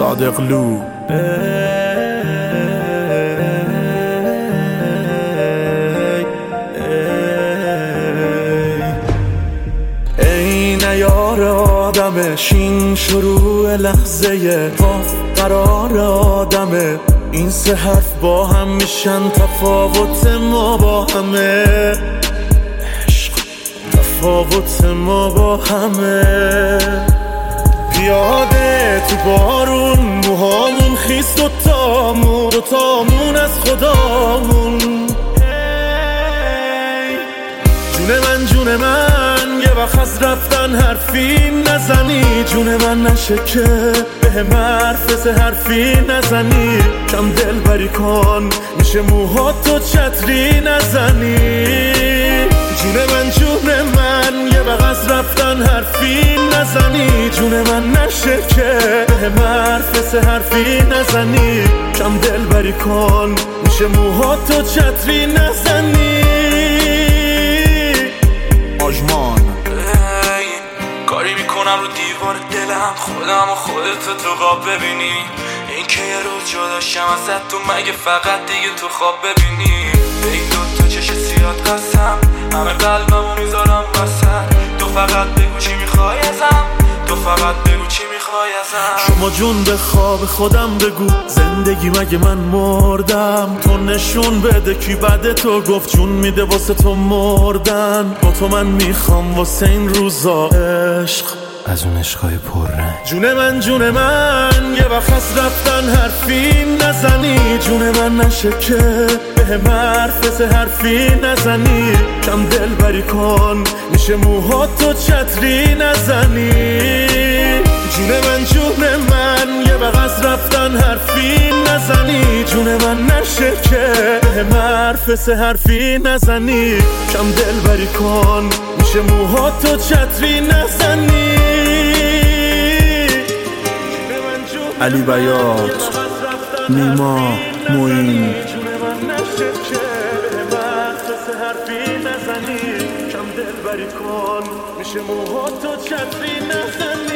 صادقلو. ای نیار آدمش این شروع لحظه قاف قرار آدمه، این سه حرف با هم میشن تفاوت ما با همه، عشق تفاوت ما با همه. پیاده تو بارون موهامون خیس دوتامون از خدامون. جون من یه وقت از رفتن حرفی نزنی، جون من نشه که به حرف حرفی نزنی، کم دل بری کن میشه موهاتو چتری نزنی. جون من یه وقت از رفتن حرفی نزنی، جون من نشه که به حرف حرفی نزنی، کم دل بری کن میشه موهاتو چتری نزنی. آژمان کاری میکنم رو دیوار دلم، خودم و خودتو تو خواب ببینی، این که یه روز جداشم ازت تو مگه فقط دیگه تو خواب ببینی. به این دوتا چش سیاد قسم، همه قلبمو میذارم وسط، تو فقط بگو چی میخوای ازم، تو فقط بگو چی میخوای ازم. شما جون به خواب خودم بگو، زندگی مگه من مردم؟ تو نشون بده کی بعد تو گفت جون میده واسه تو مردن. با تو من میخوام واسه این روزا عشق، از اون عشقای پررنگ. جون من یه وقت از رفتن حرفی نزنی، جون من نشه که به حرف حرفی نزنی، کم دل بری کن میشه موهاتو چتری نزنی. جون من یه وقت از رفتن حرفی نزنی، جون من نشه که به حرف حرفی نزنی، کم دل بری کن میشه موهاتو چتری نزنی. علی بیات، نیما، موین. کم دل بری کن میشه موهاتو چتری نزنی.